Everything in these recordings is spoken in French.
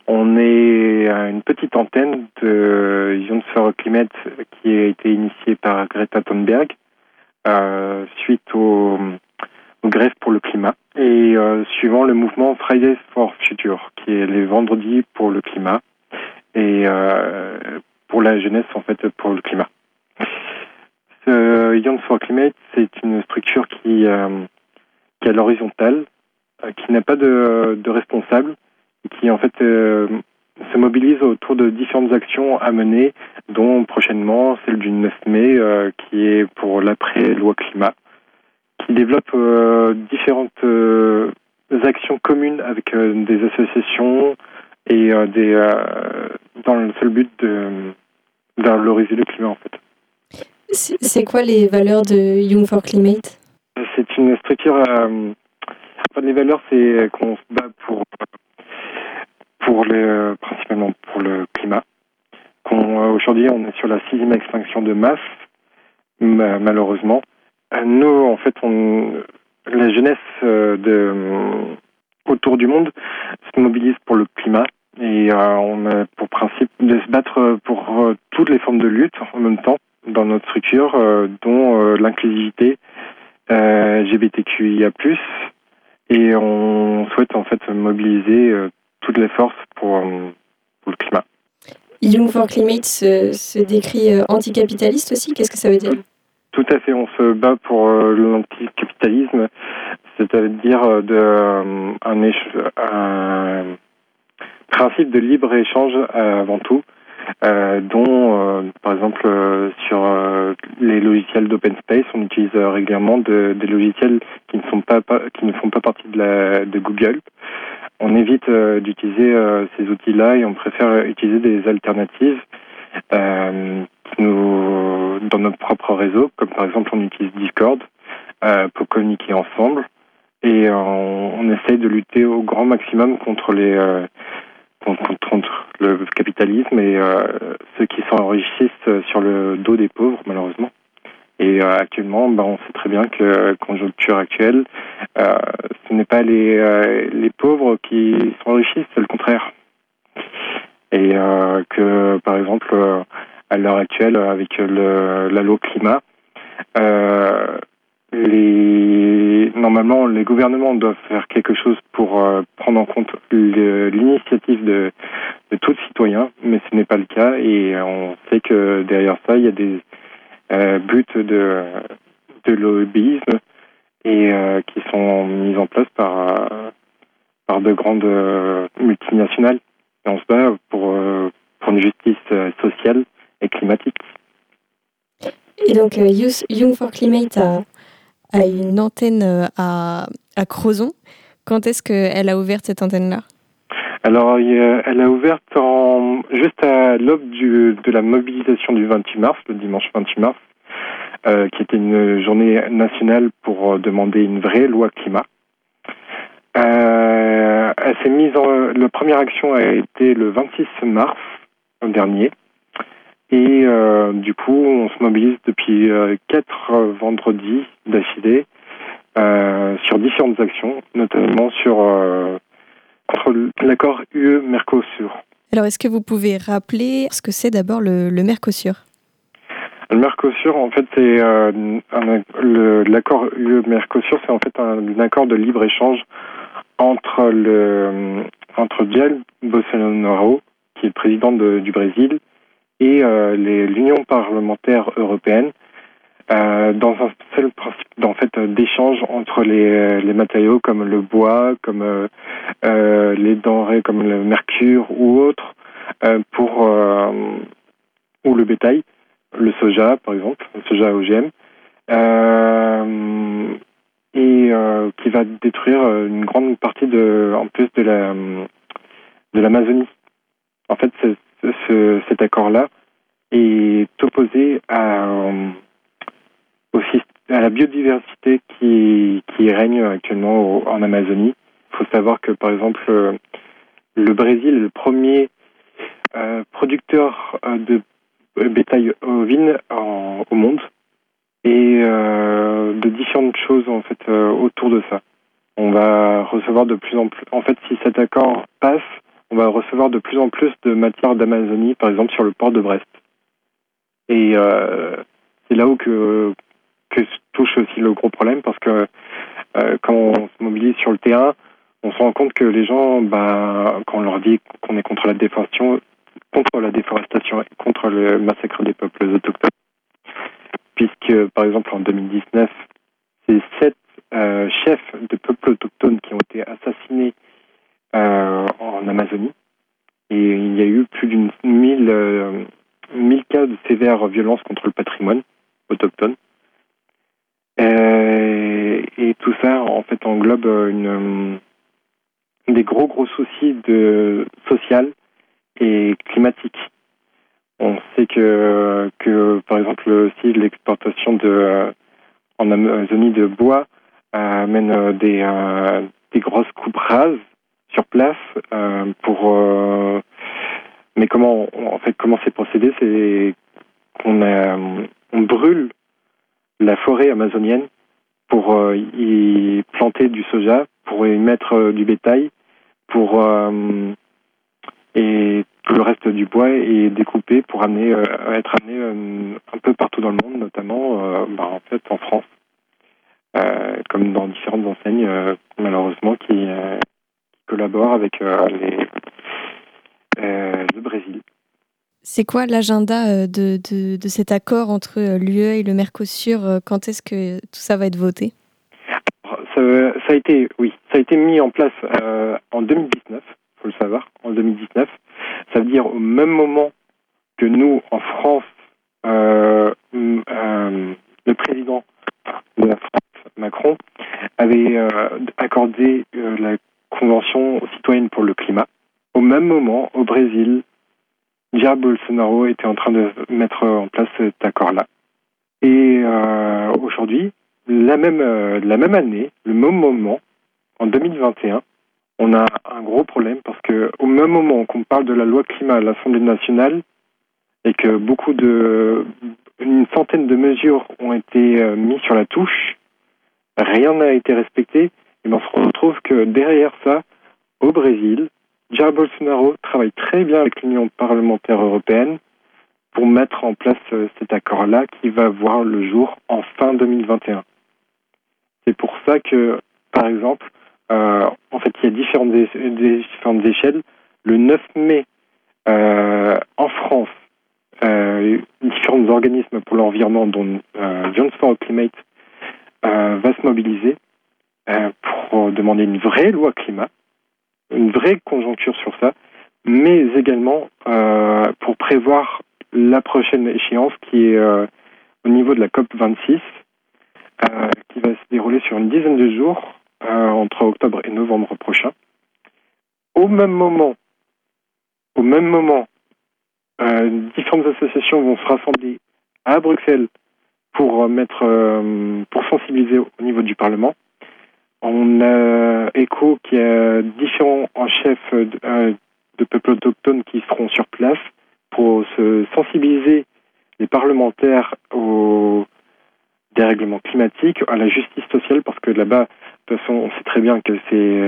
On est à une petite antenne de Youth for Climate qui a été initiée par Greta Thunberg suite aux grèves pour le climat et suivant le mouvement Fridays for Future qui est les vendredis pour le climat et pour la jeunesse en fait pour le climat. Youth for Climate, c'est une structure qui est à l'horizontale, qui n'a pas de responsable, et qui en fait se mobilise autour de différentes actions à mener, dont prochainement celle du 9 mai, qui est pour l'après-loi climat, qui développe différentes actions communes avec des associations et dans le seul but de valoriser le climat en fait. C'est quoi les valeurs de Youth for Climate ? C'est une structure. Les valeurs, c'est qu'on se bat principalement pour le climat. Aujourd'hui, on est sur la 6e extinction de masse, malheureusement. Nous, en fait, la jeunesse autour du monde se mobilise pour le climat et on a pour principe de se battre pour toutes les formes de lutte en même temps dans notre structure, dont l'inclusivité LGBTQIA+, et on souhaite en fait mobiliser toutes les forces pour le climat. Youth for Climate se décrit anticapitaliste aussi, qu'est-ce que ça veut dire ? Tout à fait, on se bat pour l'anticapitalisme, c'est-à-dire un principe de libre-échange avant tout, dont par exemple sur les logiciels d'open space, on utilise régulièrement des logiciels qui ne font pas partie de Google. On évite d'utiliser ces outils-là et on préfère utiliser des alternatives dans notre propre réseau, comme par exemple on utilise Discord pour communiquer ensemble et on essaye de lutter au grand maximum contre le capitalisme et ceux qui s'enrichissent sur le dos des pauvres, malheureusement. Et actuellement, on sait très bien que la conjoncture actuelle, ce n'est pas les pauvres qui s'enrichissent, c'est le contraire. Et que, par exemple, à l'heure actuelle, avec la loi climat, normalement, les gouvernements doivent faire quelque chose pour prendre en compte l'initiative de tout citoyen, mais ce n'est pas le cas. Et on sait que derrière ça, il y a des buts de lobbyisme et qui sont mis en place par de grandes multinationales. Et on se bat pour une justice sociale et climatique. Et donc Youth for Climate a une antenne à Crozon. Quand est-ce qu'elle a ouvert cette antenne-là ? Alors, elle a ouvert juste à l'aube de la mobilisation du 28 mars, le dimanche 28 mars, qui était une journée nationale pour demander une vraie loi climat. Elle s'est mise la première action a été le 26 mars dernier. Et du coup, on se mobilise depuis 4 vendredis d'affilée sur différentes actions, notamment contre l'accord UE-Mercosur. Alors, est-ce que vous pouvez rappeler ce que c'est d'abord le Mercosur ? Le Mercosur, en fait, c'est l'accord UE-Mercosur, c'est en fait un accord de libre-échange entre Jair Bolsonaro, qui est le président du Brésil, et l'Union parlementaire européenne, dans un seul principe d'échange entre les matériaux comme le bois, comme les denrées comme le mercure ou autres, ou le bétail, le soja par exemple, le soja OGM, et qui va détruire une grande partie en plus de l'Amazonie. En fait, cet accord-là est opposé à la biodiversité qui règne actuellement en Amazonie. Il faut savoir que, par exemple, le Brésil est le premier producteur de bétail ovine au monde et de différentes choses en fait autour de ça. On va recevoir de plus en plus. En fait, si cet accord passe, on va recevoir de plus en plus de matières d'Amazonie, par exemple sur le port de Brest. Et c'est là où que se touche aussi le gros problème, parce que quand on se mobilise sur le terrain, on se rend compte que les gens, quand on leur dit qu'on est contre la déforestation et contre le massacre des peuples autochtones, puisque par exemple en 2019, c'est 7 chefs de peuples autochtones qui ont été assassinés en Amazonie, et il y a eu plus d'une 1000 cas de sévères violences contre le patrimoine autochtone. Et tout ça, en fait, englobe des gros soucis social et climatique. On sait que par exemple, aussi l'exportation en Amazonie de bois amène des grosses coupes rases sur place mais comment c'est procédé, c'est qu'on brûle la forêt amazonienne pour y planter du soja, pour y mettre du bétail, et tout le reste du bois est découpé pour être amené un peu partout dans le monde, notamment en fait en France, comme dans différentes enseignes malheureusement qui collaborent avec le Brésil. C'est quoi l'agenda de cet accord entre l'UE et le Mercosur? Quand est-ce que tout ça va être voté? Ça a été mis en place en 2019, il faut le savoir, en 2019. Ça veut dire au même moment que nous, en France, le président de la France, Macron, avait accordé la Convention citoyenne pour le climat. Au même moment, au Brésil, Jair Bolsonaro était en train de mettre en place cet accord-là. Et aujourd'hui, la même année, le même moment, en 2021, on a un gros problème parce que au même moment qu'on parle de la loi climat à l'Assemblée nationale et que une centaine de mesures ont été mises sur la touche, rien n'a été respecté, et on se retrouve que derrière ça, au Brésil, Jair Bolsonaro travaille très bien avec l'Union parlementaire européenne pour mettre en place cet accord-là qui va voir le jour en fin 2021. C'est pour ça que, par exemple, en fait, il y a différentes échelles. Le 9 mai, en France, différents organismes pour l'environnement, dont Youth for Climate, va se mobiliser pour demander une vraie loi climat, une vraie conjoncture sur ça, mais également pour prévoir la prochaine échéance qui est au niveau de la COP26, qui va se dérouler sur une dizaine de jours entre octobre et novembre prochain. Au même moment, différentes associations vont se rassembler à Bruxelles pour sensibiliser au niveau du Parlement. On a ECHO qui a différents chefs de peuples autochtones qui seront sur place pour se sensibiliser les parlementaires au dérèglement climatique, à la justice sociale, parce que là-bas, de toute façon, on sait très bien que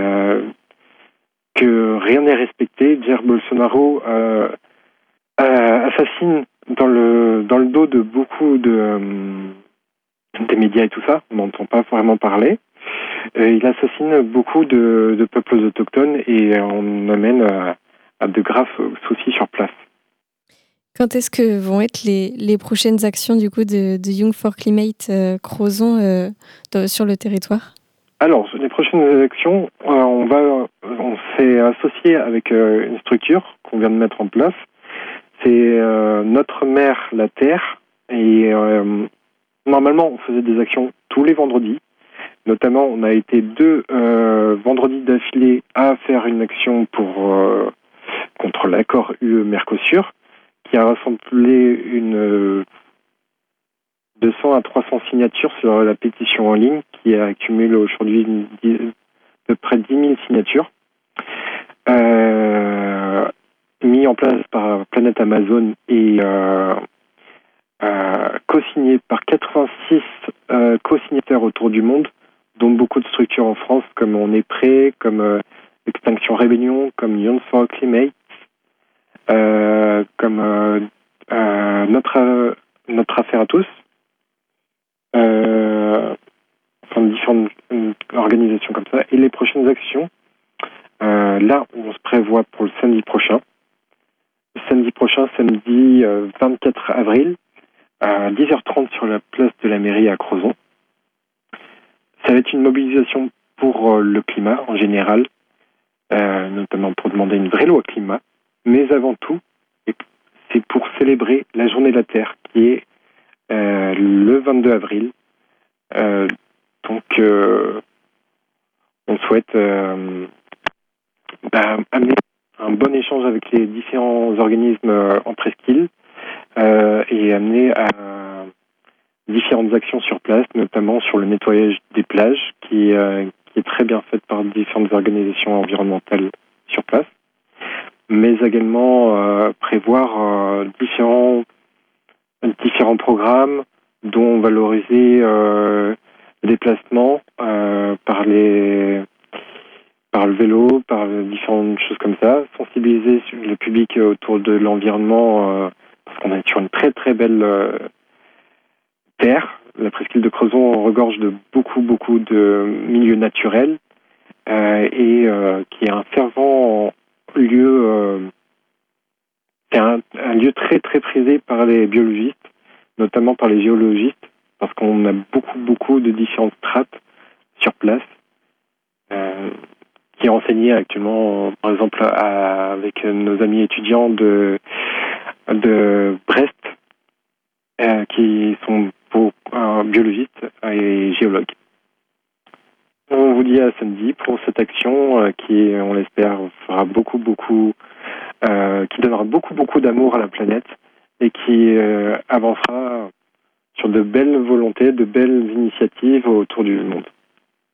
que rien n'est respecté. Jair Bolsonaro assassine dans le dos de beaucoup des médias et tout ça. On n'entend pas vraiment parler. Il assassine beaucoup de peuples autochtones et on amène à de graves soucis sur place. Quand est-ce que vont être les prochaines actions du coup de Young for Climate Crozon sur le territoire? Alors, les prochaines actions, on s'est associé avec une structure qu'on vient de mettre en place. C'est Notre Mère, la Terre. Et normalement, on faisait des actions tous les vendredis. Notamment, on a été 2 vendredis d'affilée à faire une action contre l'accord UE-Mercosur, qui a rassemblé 200 à 300 signatures sur la pétition en ligne, qui accumule aujourd'hui de près de 10 000 signatures, mis en place par Planète Amazon et co-signé par 86 co-signataires autour du monde, dont beaucoup de structures en France, comme On est prêt, comme Extinction Rebellion, comme Youth for Climate, comme notre affaire à tous, différentes organisations comme ça. Et les prochaines actions, là, on se prévoit pour le samedi prochain. Le samedi prochain, samedi 24 avril, à 10h30 sur la place de la mairie à Crozon. Ça va être une mobilisation pour le climat en général, notamment pour demander une vraie loi climat, mais avant tout, c'est pour célébrer la journée de la Terre, qui est le 22 avril. Donc, on souhaite amener un bon échange avec les différents organismes en presqu'île et amener à différentes actions sur place, notamment sur le nettoyage des plages, qui est très bien fait par différentes organisations environnementales sur place, mais également prévoir différents programmes dont valoriser le déplacement par le vélo, par différentes choses comme ça, sensibiliser le public autour de l'environnement, parce qu'on est sur une très très belle terre. La presqu'île de Crozon regorge de beaucoup de milieux naturels et qui est un fervent lieu. C'est un lieu très très prisé par les biologistes, notamment par les géologistes, parce qu'on a beaucoup de différentes strates sur place, qui est enseigné actuellement, par exemple, avec nos amis étudiants de Brest, qui sont biologistes et géologues. On vous dit à samedi pour cette action qui, on l'espère, fera qui donnera beaucoup d'amour à la planète et qui avancera sur de belles volontés, de belles initiatives autour du monde.